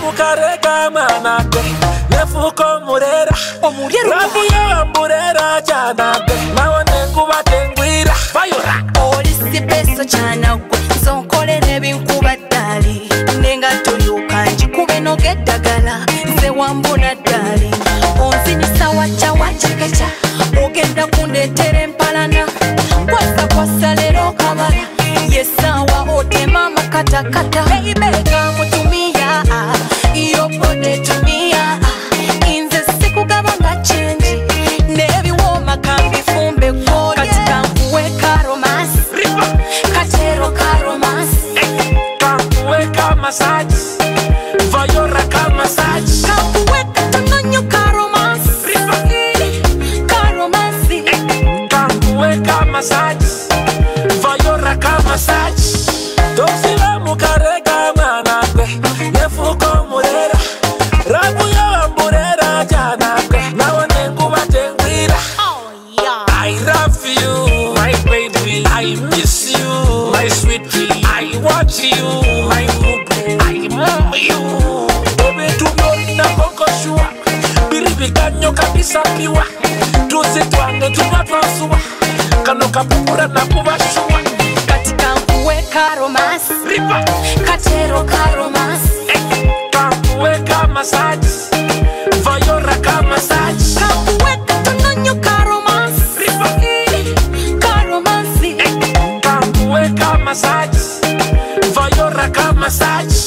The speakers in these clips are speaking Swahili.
mukarega manake nefuko murera rabu ya murera janake naone kuba tengwira fayora olisi peso chana gwe zonkolere binkuba dali nenga tuyuka njikube no gedagala nze wambona dali onzinyisa wacha ogenda kundetere empalana kwasa lero kabala yesawa otema makatakata baby mutumia iyo pode tumia inze sikugabanga change nebiwoma kambifumbe kwa katika kuweka romance katero ka romance kakuweka massage vayora ka massage kakuweka tunonyo ka romance ka romance kakuweka massage vayora ka massage tosila mukarega manake nefuko murera rabu ya murera janake naone kuba tengwira I love you my baby I miss you my sweetie I want you my baby I love you baby tumoni na koko shua biribi kanyo kabisa piwa tuzi twange tubatwasua kano kapupura na kubashua katika kuweka romance katero ka romance kakuweka massage vayora ka massage kakuweka tunonyo ka romance ka romance kakuweka massage vayora ka massage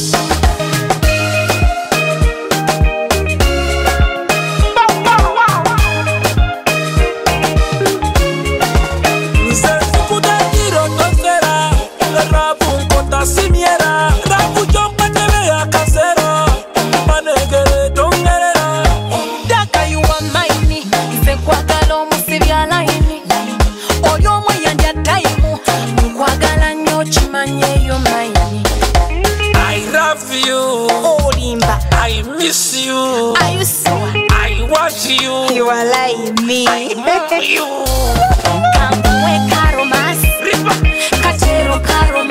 simiera rabu jonga tebe ya kasero manegere tongerera daka you are mine ife kwagala omusibya line oyo mwe yandya time kwagala nnyo kimanye yo mine I love you olimba I miss you are you sure I want you you are like me I love you kakuweka romance katero ka romance